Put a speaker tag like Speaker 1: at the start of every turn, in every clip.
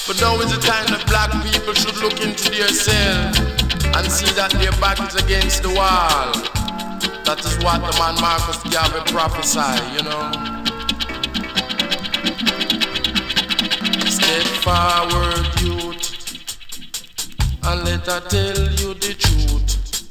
Speaker 1: But now is the time that black people should look into themselves and see that their back is against the wall. That is what the man Marcus Garvey prophesied, you know. Step forward, youth, and let I tell you the truth.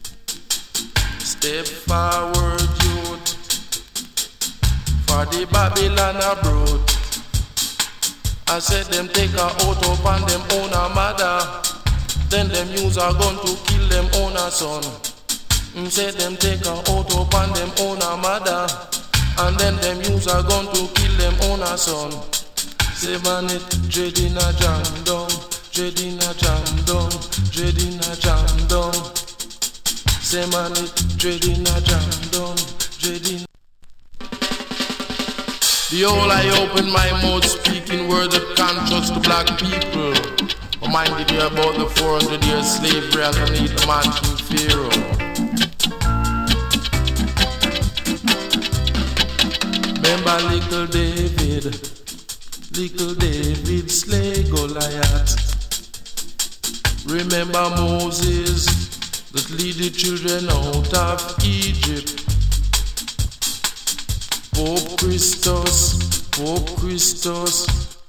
Speaker 1: Step forward, youth, for the Babylon abroad. I said them take her out upon them own a mother. Then them use a gun to kill them own a son. Said them take her out upon them own a mother. And then them use a gun to kill them own a son. Say man it, dread in a jam down, dread in a jam down, dread in a jam down. Say man it, dread in a jam down, dread in. The whole I open my mouth speaking words of conscience to black people. Reminded you about the 400 years slavery underneath the man King Pharaoh. Remember little David slay Goliath. Remember Moses that lead the children out of Egypt. Pope Christus